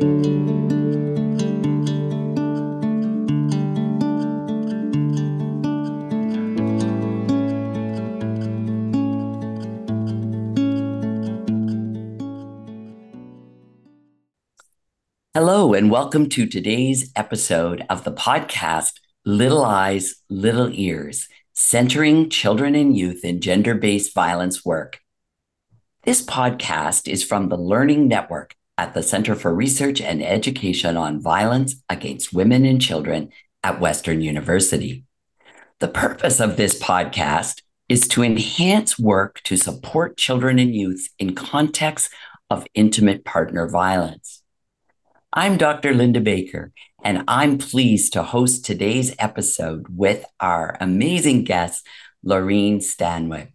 Hello, and welcome to today's episode of the podcast, Little Eyes, Little Ears, Centering Children and Youth in Gender-Based Violence Work. This podcast is from the Learning Network at the Center for Research and Education on Violence Against Women and Children at Western University. The purpose of this podcast is to enhance work to support children and youth in contexts of intimate partner violence. I'm Dr. Linda Baker, and I'm pleased to host today's episode with our amazing guest, Laureen Stanwyck.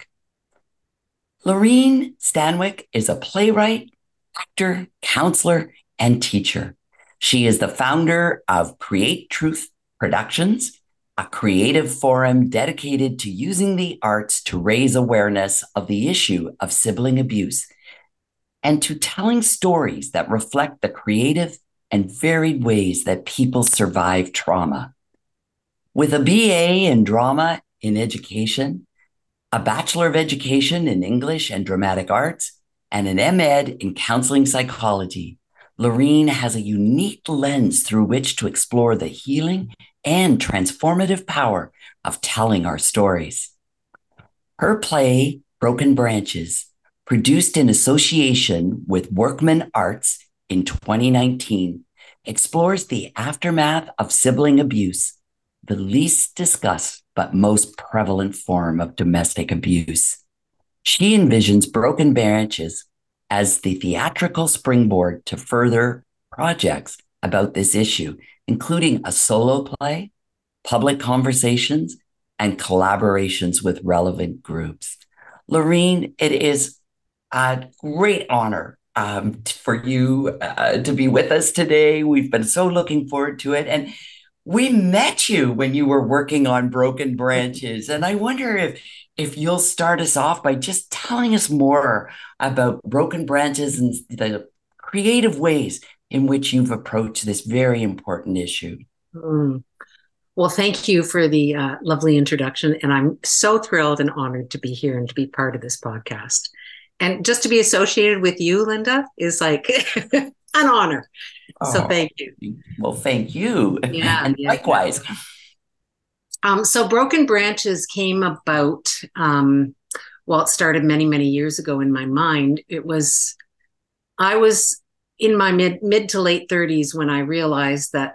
Laureen Stanwyck is a playwright, actor, counselor, and teacher. She is the founder of Create Truth Productions, a creative forum dedicated to using the arts to raise awareness of the issue of sibling abuse and to telling stories that reflect the creative and varied ways that people survive trauma. With a BA in drama in education, a Bachelor of Education in English and Dramatic Arts, and an MEd in counseling psychology, Laureen has a unique lens through which to explore the healing and transformative power of telling our stories. Her play, Broken Branches, produced in association with Workman Arts in 2019, explores the aftermath of sibling abuse, the least discussed but most prevalent form of domestic abuse. She envisions Broken Branches as the theatrical springboard to further projects about this issue, including a solo play, public conversations, and collaborations with relevant groups. Laureen, it is a great honor for you to be with us today. We've been so looking forward to it. And we met you when you were working on Broken Branches. And I wonder if you'll start us off by just telling us more about Broken Branches and the creative ways in which you've approached this very important issue. Well, thank you for the lovely introduction. And I'm so thrilled and honored to be here and to be part of this podcast. And just to be associated with you, Linda, is like an honor. So thank you. Well, thank you. Yeah, and likewise. So Broken Branches came about, it started many, many years ago in my mind. I was in my mid to late 30s when I realized that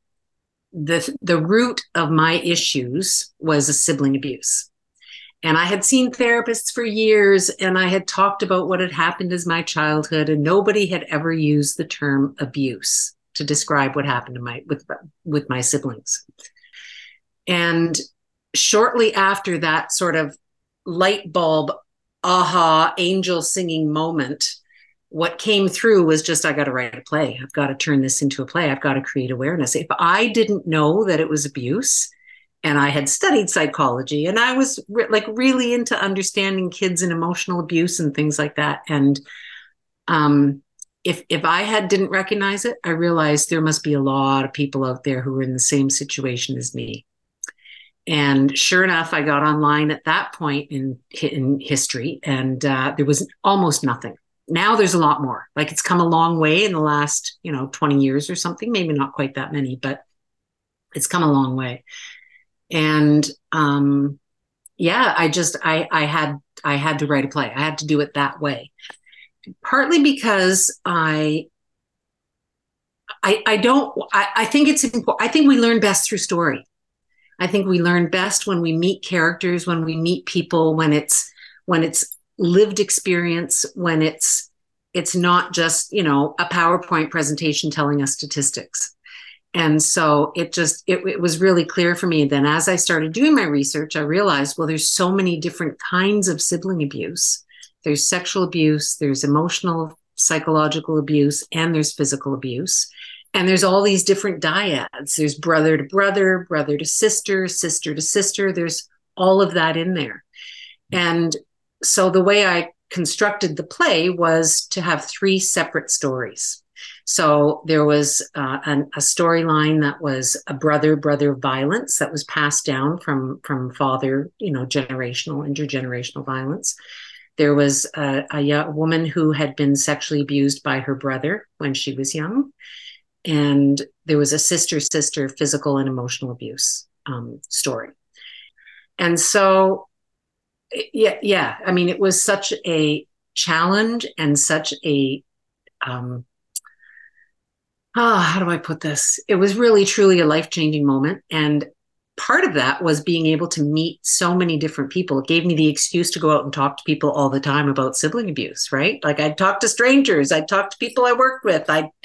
the root of my issues was a sibling abuse. And I had seen therapists for years, and I had talked about what had happened as my childhood, and nobody had ever used the term abuse to describe what happened to with my siblings. And shortly after that sort of light bulb, aha, angel singing moment, what came through was just, I got to write a play. I've got to turn this into a play. I've got to create awareness. If I didn't know that it was abuse, and I had studied psychology, and I was really into understanding kids and emotional abuse and things like that. And if I didn't recognize it, I realized there must be a lot of people out there who are in the same situation as me. And sure enough, I got online at that point in history, and there was almost nothing. Now there's a lot more. Like, it's come a long way in the last 20 years or something. Maybe not quite that many, but it's come a long way. And I had to write a play. I had to do it that way, partly because I think it's important. I think we learn best through story. I think we learn best when we meet characters, when we meet people, when it's lived experience, when it's not just a PowerPoint presentation telling us statistics. And so it was really clear for me. Then as I started doing my research, I realized, well, there's so many different kinds of sibling abuse. There's sexual abuse, there's emotional, psychological abuse, and there's physical abuse. And there's all these different dyads. There's brother to brother, brother to sister, sister to sister. There's all of that in there. And so the way I constructed the play was to have 3 separate stories. So there was a storyline that was a brother violence that was passed down from father, generational, intergenerational violence. There was a young woman who had been sexually abused by her brother when she was young. And there was a sister physical and emotional abuse story. And so, yeah. I mean, it was such a challenge and such a, how do I put this? It was really, truly a life-changing moment. And part of that was being able to meet so many different people. It gave me the excuse to go out and talk to people all the time about sibling abuse, right? Like I'd talk to strangers, I'd talk to people I worked with.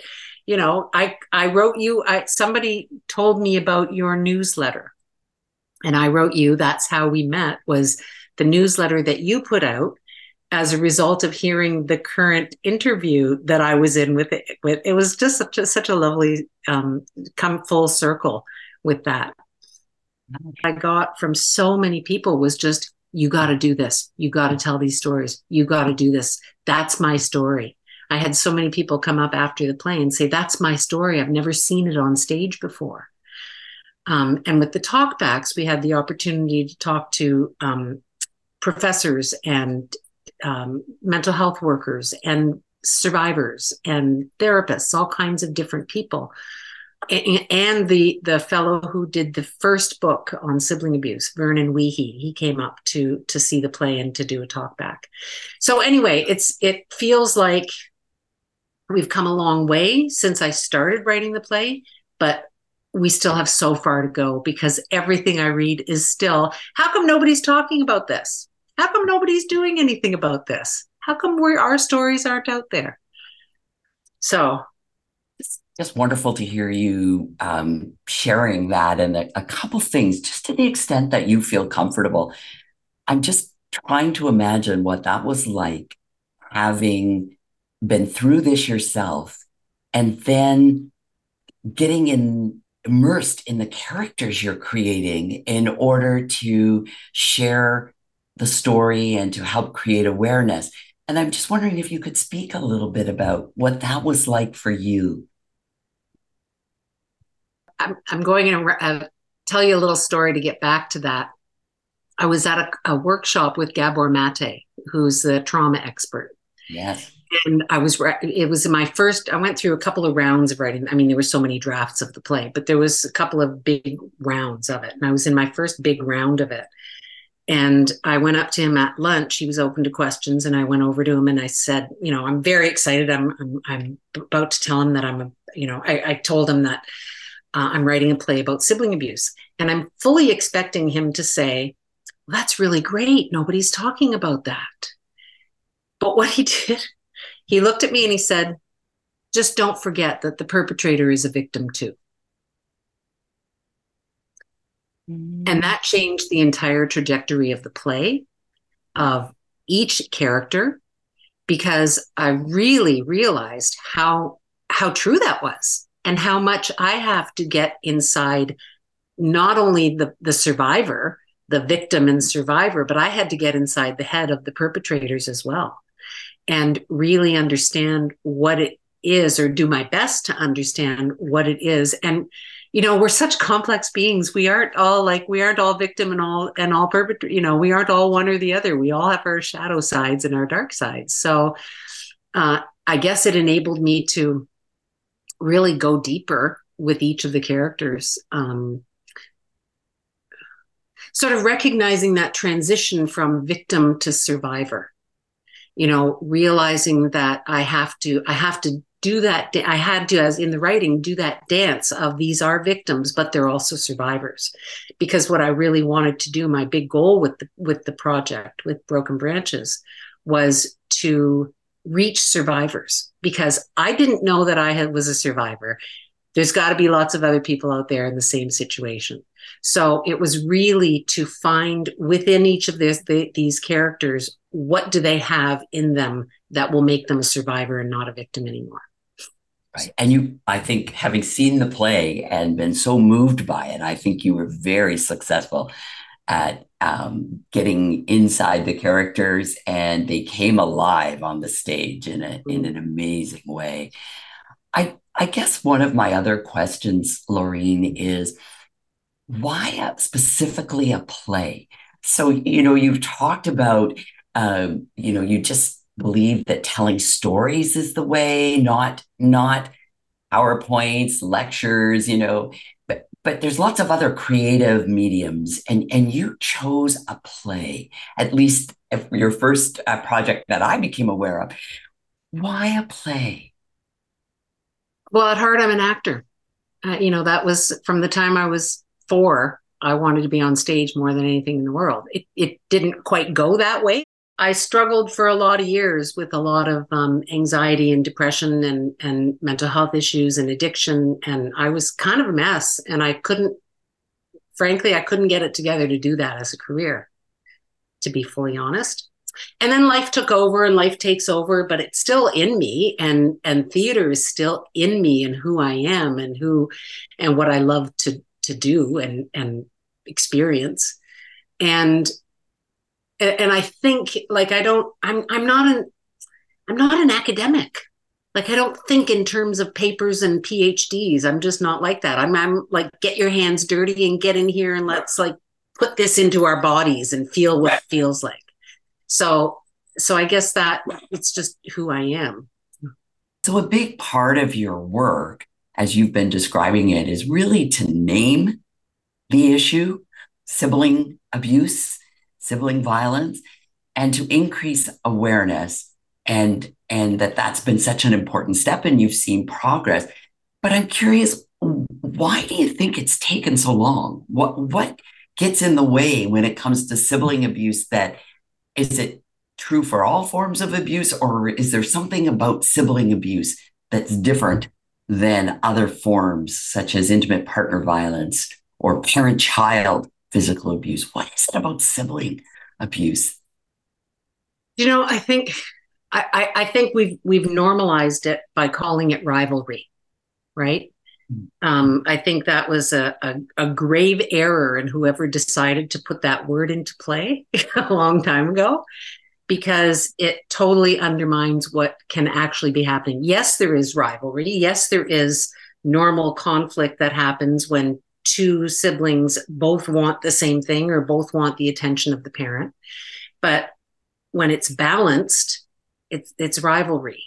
I wrote you, somebody told me about your newsletter, and I wrote you. That's how we met, was the newsletter that you put out as a result of hearing the current interview that I was in with it. It was just such a lovely come full circle with that. I got from so many people was just, you got to do this. You got to tell these stories. You got to do this. That's my story. I had so many people come up after the play and say, that's my story. I've never seen it on stage before. And with the talkbacks, we had the opportunity to talk to professors and mental health workers and survivors and therapists, all kinds of different people. And the fellow who did the first book on sibling abuse, Vernon Weehee, he came up to see the play and to do a talkback. So anyway, it feels like we've come a long way since I started writing the play, but we still have so far to go, because everything I read is still, how come nobody's talking about this? How come nobody's doing anything about this? How come our stories aren't out there? So it's just wonderful to hear you sharing that, and a couple things, just to the extent that you feel comfortable. I'm just trying to imagine what that was like, having been through this yourself and then getting immersed in the characters you're creating in order to share the story and to help create awareness. And I'm just wondering if you could speak a little bit about what that was like for you. I'm going to tell you a little story to get back to that. I was at a workshop with Gabor Mate, who's the trauma expert. Yes. And it was my first, I went through a couple of rounds of writing. I mean, there were so many drafts of the play, but there was a couple of big rounds of it. And I was in my first big round of it. And I went up to him at lunch. He was open to questions. And I went over to him and I said, I'm very excited. I'm about to tell him that I told him that I'm writing a play about sibling abuse. And I'm fully expecting him to say, well, that's really great. Nobody's talking about that. But what he did, he looked at me and he said, just don't forget that the perpetrator is a victim too. Mm-hmm. And that changed the entire trajectory of the play, of each character, because I really realized how true that was, and how much I have to get inside not only the survivor, the victim and survivor, but I had to get inside the head of the perpetrators as well, and really understand what it is, or do my best to understand what it is. And we're such complex beings. We aren't all victim and all perpetrator. We aren't all one or the other. We all have our shadow sides and our dark sides. So I guess it enabled me to really go deeper with each of the characters. Sort of recognizing that transition from victim to survivor, realizing that I have to do that. I had to, as in the writing, do that dance of, these are victims, but they're also survivors. Because what I really wanted to do, my big goal with the project, with Broken Branches, was to reach survivors, because I didn't know that I was a survivor. There's got to be lots of other people out there in the same situation. So it was really to find within each of these characters, what do they have in them that will make them a survivor and not a victim anymore. Right. And I think, having seen the play and been so moved by it, I think you were very successful at getting inside the characters, and they came alive on the stage in an amazing way. I guess one of my other questions, Laureen, is why specifically a play? So, you've talked about, you just believe that telling stories is the way, not PowerPoints, lectures, but there's lots of other creative mediums, and you chose a play, at least your first project that I became aware of. Why a play? Well, at heart, I'm an actor. That was from the time I was 4. I wanted to be on stage more than anything in the world. It didn't quite go that way. I struggled for a lot of years with a lot of anxiety and depression and mental health issues and addiction. And I was kind of a mess. And frankly, I couldn't get it together to do that as a career, to be fully honest. And then life took over and life takes over, but it's still in me, and theater is still in me and who I am and what I love to do and experience. And I think, like, I'm not an academic. Like, I don't think in terms of papers and PhDs. I'm just not like that. I'm like, get your hands dirty and get in here and let's, like, put this into our bodies and feel what it feels like. So I guess that it's just who I am. So, a big part of your work, as you've been describing it, is really to name the issue, sibling abuse, sibling violence, and to increase awareness. And that's been such an important step, and you've seen progress. But I'm curious, why do you think it's taken so long? What gets in the way when it comes to sibling abuse? That is it true for all forms of abuse, or is there something about sibling abuse that's different than other forms, such as intimate partner violence or parent-child physical abuse? What is it about sibling abuse? I think we've normalized it by calling it rivalry, right? I think that was a grave error in whoever decided to put that word into play a long time ago, because it totally undermines what can actually be happening. Yes, there is rivalry. Yes, there is normal conflict that happens when two siblings both want the same thing or both want the attention of the parent. But when it's balanced, it's rivalry.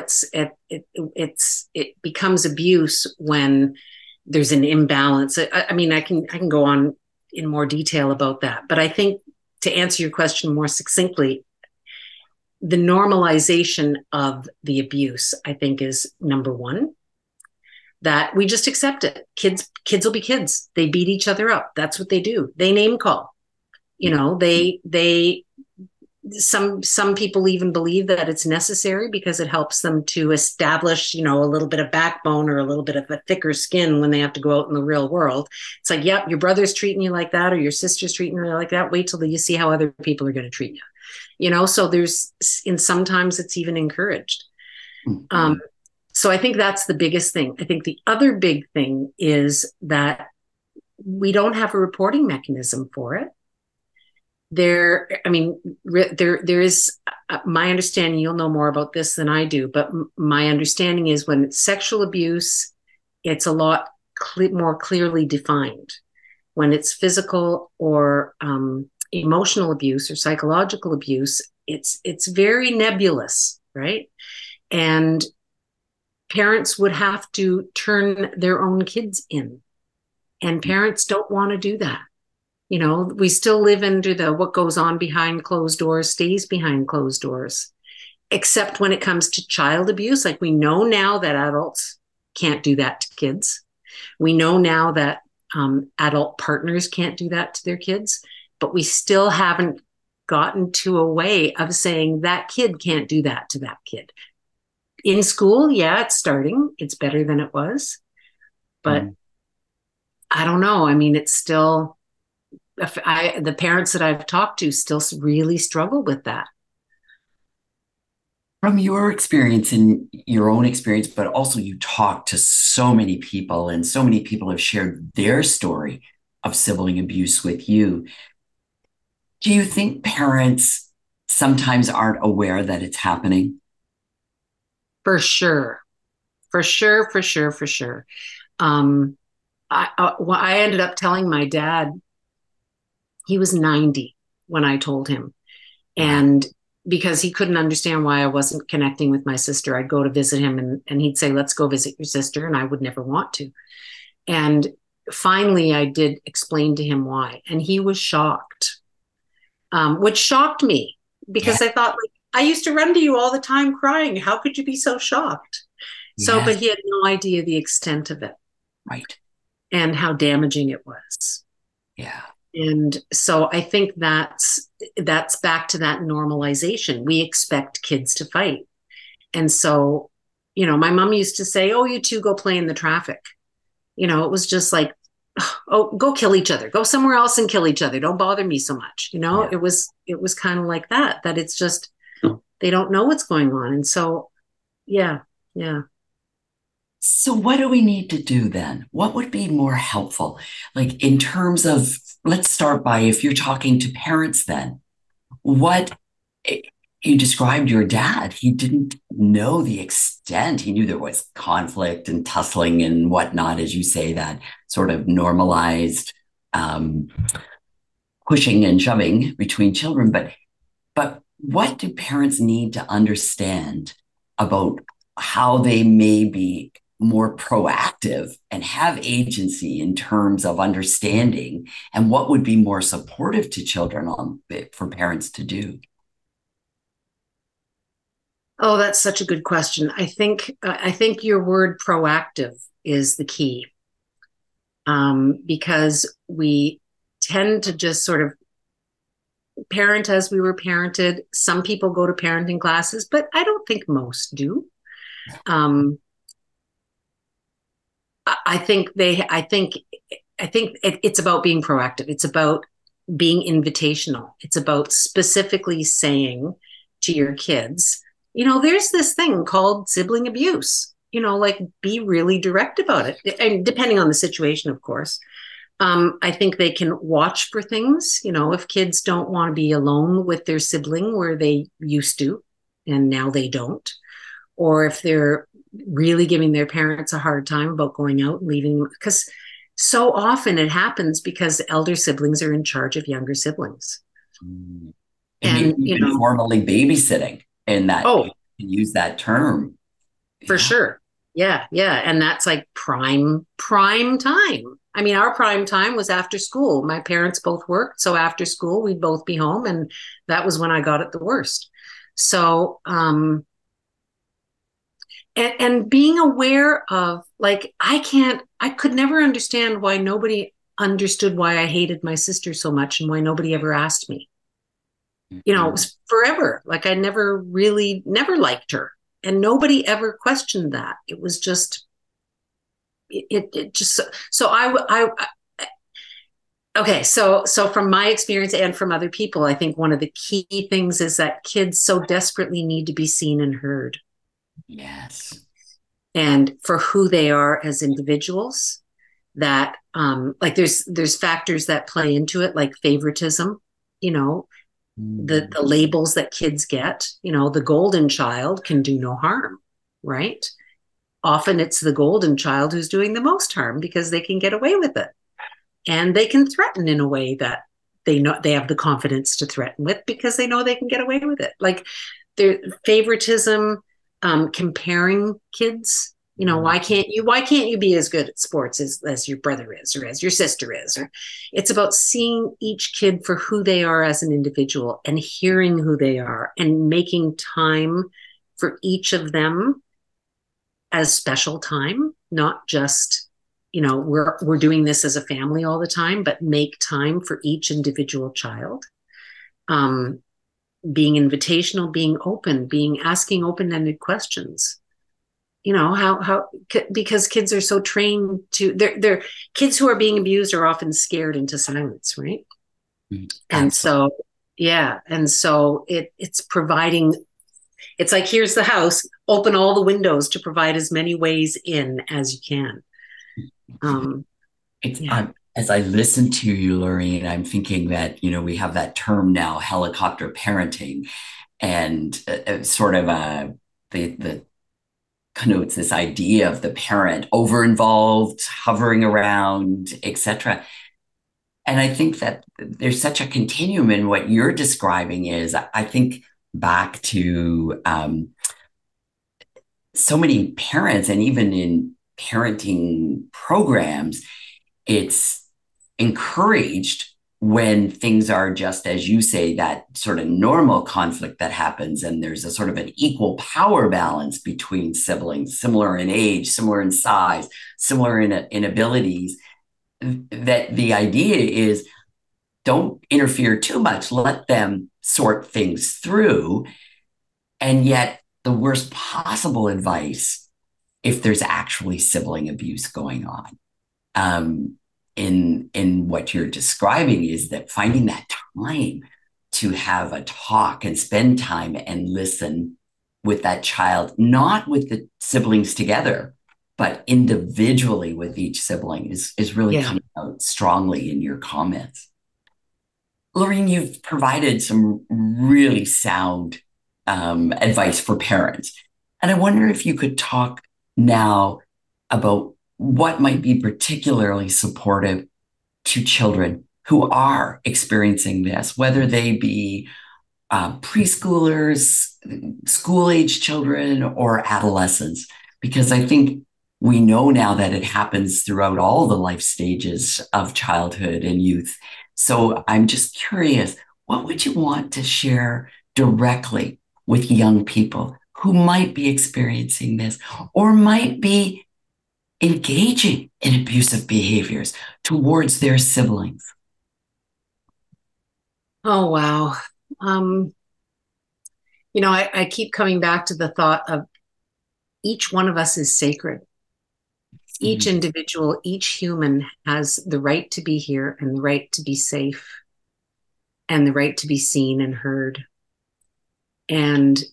It becomes abuse when there's an imbalance. I mean, I can go on in more detail about that, but I think, to answer your question more succinctly, the normalization of the abuse, I think, is number one. That we just accept it. Kids will be kids. They beat each other up. That's what they do. They name call. They some people even believe that it's necessary because it helps them to establish, a little bit of backbone or a little bit of a thicker skin when they have to go out in the real world. It's like, yep, your brother's treating you like that, or your sister's treating you like that. Wait till you see how other people are going to treat you. So sometimes it's even encouraged. Mm-hmm. So I think that's the biggest thing. I think the other big thing is that we don't have a reporting mechanism for it. There is, my understanding, you'll know more about this than I do, but my understanding is when it's sexual abuse, it's a lot more clearly defined. When it's physical or emotional abuse or psychological abuse, it's very nebulous, right? And parents would have to turn their own kids in, and parents don't want to do that. We still live under the what goes on behind closed doors stays behind closed doors, except when it comes to child abuse. Like, we know now that adults can't do that to kids. We know now that adult partners can't do that to their kids, but we still haven't gotten to a way of saying that kid can't do that to that kid. In school, yeah, it's starting. It's better than it was. But I don't know. I mean, it's still... the parents that I've talked to still really struggle with that. From your experience and your own experience, but also you talk to so many people, and so many people have shared their story of sibling abuse with you. Do you think parents sometimes aren't aware that it's happening? For sure. For sure, for sure, for sure. Um, well, I ended up telling my dad, he was 90 when I told him. Wow. And because he couldn't understand why I wasn't connecting with my sister, I'd go to visit him and he'd say, let's go visit your sister. And I would never want to. And finally, I did explain to him why. And he was shocked, which shocked me Yeah. because I thought, like, I used to run to you all the time crying. How could you be so shocked? So, but Yes. he had no idea the extent of it Right. and how damaging it was. Yeah. And so I think that's back to that normalization. We expect kids to fight. And so, my mom used to say, "Oh, you two go play in the traffic." It was just like, "Oh, go kill each other. Go somewhere else and kill each other. Don't bother me so much." Yeah. It was kind of like that it's just they don't know what's going on. And so, yeah, yeah. So, what do we need to do then? What would be more helpful? Like, in terms of, let's start by if you're talking to parents, then what you described your dad, he didn't know the extent. He knew there was conflict and tussling and whatnot, as you say, that sort of normalized um, pushing and shoving between children. But what do parents need to understand about how they may be more proactive and have agency in terms of understanding, and what would be more supportive to children for parents to do? Oh, that's such a good question. I think your word proactive is the key, because we tend to just sort of parent as we were parented. Some people go to parenting classes, but I don't think most do. Um, I think it's about being proactive. It's about being invitational. It's about specifically saying to your kids, there's this thing called sibling abuse. Like, be really direct about it, and depending on the situation, of course. I think they can watch for things. If kids don't want to be alone with their sibling where they used to, and now they don't, or if they're really giving their parents a hard time about going out and leaving, because so often it happens because elder siblings are in charge of younger siblings. Mm. And maybe And, even formally babysitting, in that oh, you can use that term. for Yeah. sure. Yeah, yeah. And that's like prime time. I mean, our prime time was after school. My parents both worked. So after school, we'd both be home. And that was when I got it the worst. So, and being aware of, like, I could never understand why nobody understood why I hated my sister so much and why nobody ever asked me. It Mhm. was forever. Like, I never liked her. And nobody ever questioned that. It was just, it just, so okay. So from my experience and from other people, I think one of the key things is that kids so desperately need to be seen and heard, Yes. and for who they are as individuals. That, like, there's factors that play into it, like favoritism, you know Mm. the labels that kids get. The golden child can do no harm, right? Often it's the golden child who's doing the most harm because they can get away with it, and they can threaten in a way that they know they have the confidence to threaten with because they know they can get away with it. Like, their favoritism, comparing kids. Why can't you be as good at sports as your brother is, or as your sister is? Or it's about seeing each kid for who they are as an individual and hearing who they are and making time for each of them as special time, not just, we're doing this as a family all the time, but make time for each individual child. Um, Being invitational, being open, being asking open-ended questions. How because kids are so trained to, they're kids who are being abused are often scared into silence, right? Mm. And Absolutely. so, yeah, and so it's providing. It's like, here's the house, open all the windows to provide as many ways in as you can. Um, It's yeah. as I listen to you, Lorraine, I'm thinking that we have that term now, helicopter parenting, and sort of the connotes this idea of the parent over involved, hovering around, etc. And I think that there's such a continuum in what you're describing is, I think back to so many parents, and even in parenting programs, it's encouraged when things are just as you say, that sort of normal conflict that happens, and there's a sort of an equal power balance between siblings, similar in age, similar in size, similar in abilities. That the idea is don't interfere too much, let them sort things through. And yet, the worst possible advice, if there's actually sibling abuse going on, in what you're describing, is that finding that time to have a talk and spend time and listen with that child, not with the siblings together, but individually with each sibling, is really Yeah. coming out strongly in your comments. Lorraine, you've provided some really sound advice for parents. And I wonder if you could talk now about what might be particularly supportive to children who are experiencing this, whether they be preschoolers, school age children, or adolescents, because I think we know now that it happens throughout all the life stages of childhood and youth. So I'm just curious, what would you want to share directly with young people who might be experiencing this or might be engaging in abusive behaviors towards their siblings? Oh, wow. Um, I keep coming back to the thought of each one of us is sacred. Each Mhm. individual, each human has the right to be here and the right to be safe and the right to be seen and heard. And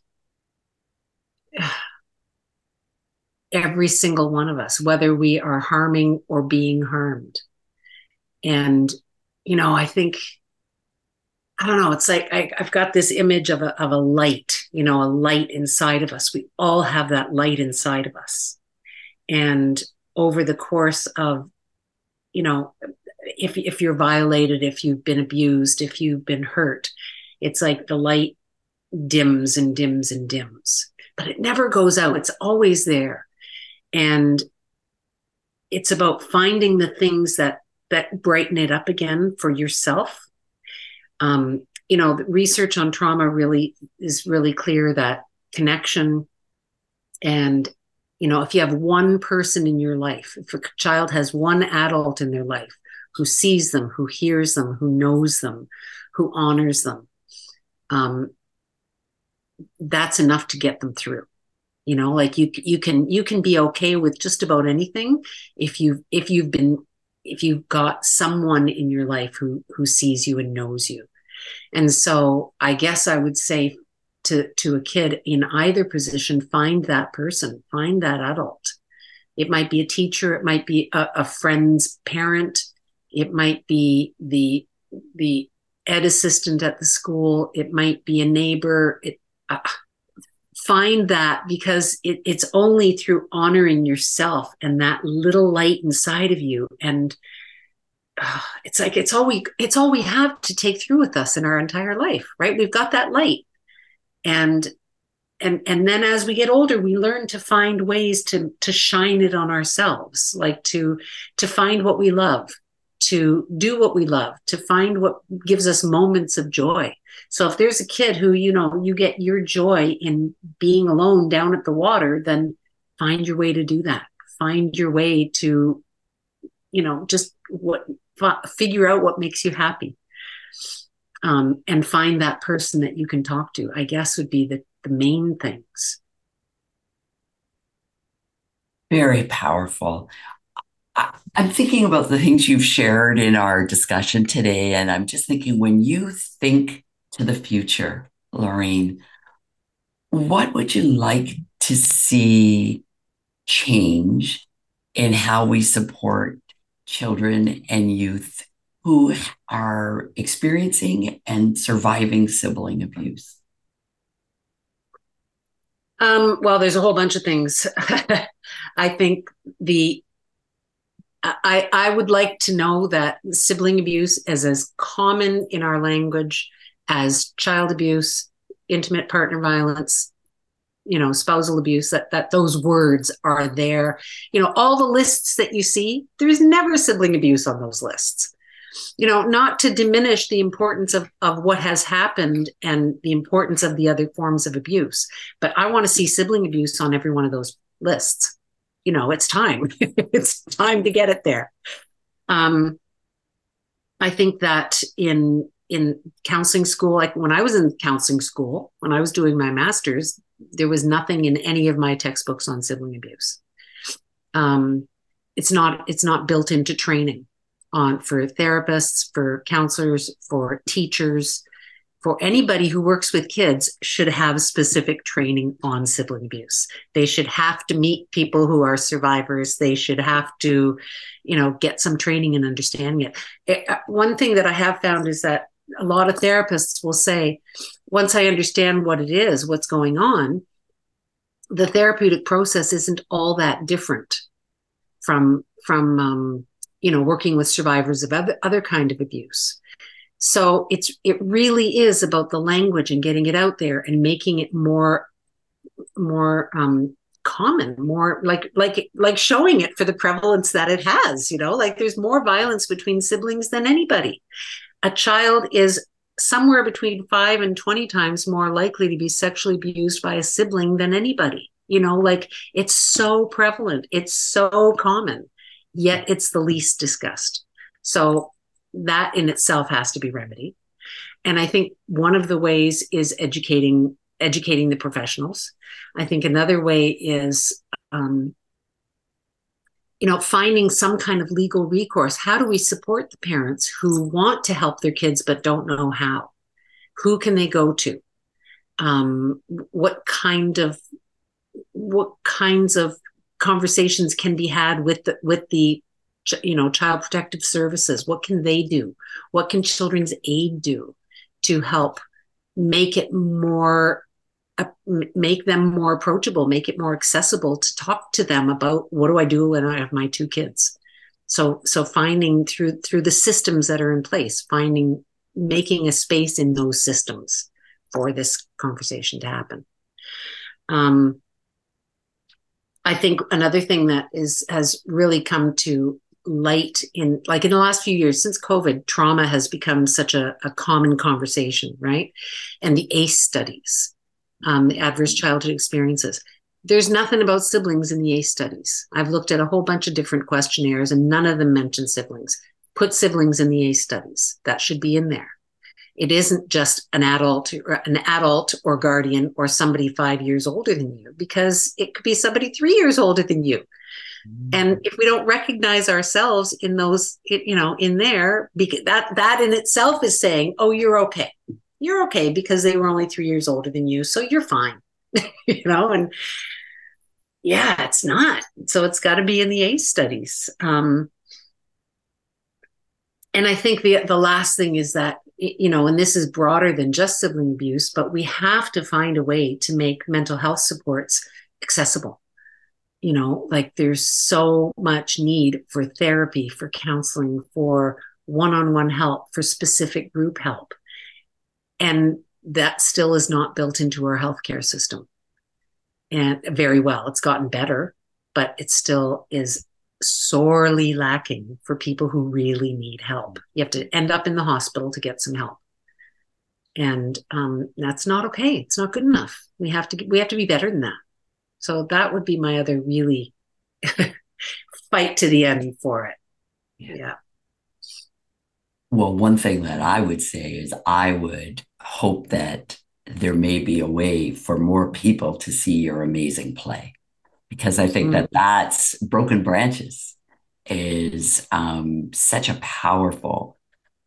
every single one of us, whether we are harming or being harmed. And, I think, I don't know, it's like I've got this image of a light, a light inside of us. We all have that light inside of us. And over the course of, you know, if you're violated, if you've been abused, if you've been hurt, it's like the light dims and dims and dims, but it never goes out. It's always there. And it's about finding the things that brighten it up again for yourself. The research on trauma really is really clear that connection and if you have one person in your life, if a child has one adult in their life who sees them, who hears them, who knows them, who honors them, um, that's enough to get them through. Like you can be okay with just about anything if you've got someone in your life who sees you and knows you. And so I guess I would say to a kid in either position, find that person, find that adult. It might be a teacher, it might be a friend's parent, it might be the ed assistant at the school, it might be a neighbor. Find that, because it's only through honoring yourself and that little light inside of you, and it's like it's all we have to take through with us in our entire life, right? We've got that light, and and then as we get older, we learn to find ways to shine it on ourselves, like to find what we love, to do what we love, to find what gives us moments of joy. So if there's a kid who you get your joy in being alone down at the water, then find your way to do that. Find your way to just figure out what makes you happy, and find that person that you can talk to, I guess, would be the main things. Very powerful. I'm thinking about the things you've shared in our discussion today, and I'm just thinking when you think to the future, Lorraine, what would you like to see change in how we support children and youth who are experiencing and surviving sibling abuse? Well, there's a whole bunch of things. I think the I would like to know that sibling abuse is as common in our language as child abuse, intimate partner violence, spousal abuse, that those words are there. All the lists that you see, there's never sibling abuse on those lists. Not to diminish the importance of what has happened and the importance of the other forms of abuse, but I want to see sibling abuse on every one of those lists. It's time. It's time to get it there. I think that in counseling school, like when I was in counseling school, when I was doing my master's, there was nothing in any of my textbooks on sibling abuse. It's not built into training for therapists, for counselors, for teachers, for anybody who works with kids should have specific training on sibling abuse. They should have to meet people who are survivors. They should have to, get some training and understanding it. One thing that I have found is that a lot of therapists will say, once I understand what it is, what's going on, the therapeutic process isn't all that different from working with survivors of other kind of abuse. So it really is about the language and getting it out there and making it more common, more like showing it for the prevalence that it has. Like there's more violence between siblings than anybody. A child is somewhere between 5 and 20 times more likely to be sexually abused by a sibling than anybody. Like it's so prevalent, it's so common, yet it's the least discussed. So that in itself has to be remedied. And I think one of the ways is educating the professionals. I think another way is, finding some kind of legal recourse. How do we support the parents who want to help their kids but don't know how? Who can they go to? What kinds of conversations can be had with the child protective services? What can they do? What can children's aid do to help make them more approachable, make it more accessible to talk to them about what do I do when I have my 2 kids? So finding through the systems that are in place, making a space in those systems for this conversation to happen. I think another thing that has really come to light in the last few years since COVID, trauma has become such a common conversation, right? And the ACE studies, the adverse childhood experiences. There's nothing about siblings in the ACE studies. I've looked at a whole bunch of different questionnaires and none of them mention siblings. Put siblings in the ACE studies. That should be in there. It isn't just an adult or guardian or somebody 5 years older than you, because it could be somebody 3 years older than you. And if we don't recognize ourselves in those, in there, that in itself is saying, oh, you're okay. You're okay because they were only 3 years older than you. So you're fine, and yeah, it's not. So it's got to be in the ACE studies. And I think the last thing is that, and this is broader than just sibling abuse, but we have to find a way to make mental health supports accessible. Like there's so much need for therapy, for counseling, for one-on-one help, for specific group help. And that still is not built into our healthcare system. And very well, it's gotten better, but it still is sorely lacking for people who really need help. You have to end up in the hospital to get some help. And that's not okay. It's not good enough. We have to be better than that. So that would be my other really fight to the end for it. Yeah. Well, one thing that I would say is I would hope that there may be a way for more people to see your amazing play, because I think that that's Broken Branches is such a powerful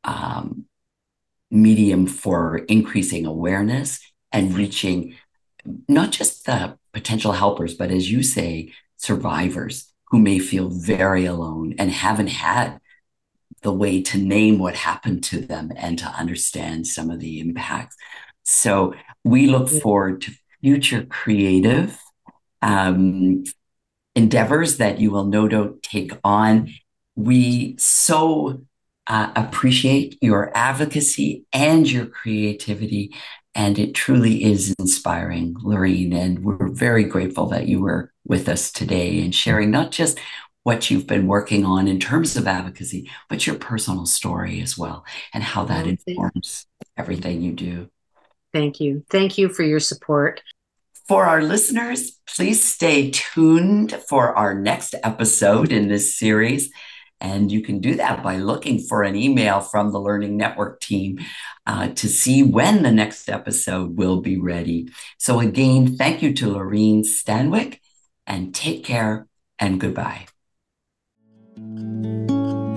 medium for increasing awareness and reaching not just the potential helpers, but as you say, survivors who may feel very alone and haven't had the way to name what happened to them and to understand some of the impacts. So we look forward future creative um, endeavors that you will no doubt take on. We so appreciate your advocacy and your creativity, and it truly is inspiring, Lorene. And we're very grateful that you were with us today and sharing not just what you've been working on in terms of advocacy, but your personal story as well, and how that Oh, informs everything you do. thank you. Thank you for your support. For our listeners, please stay tuned for our next episode in this series. And you can do that by looking for an email from the Learning Network team to see when the next episode will be ready. So, again, thank you to Lorene Stanwyck, and take care and goodbye.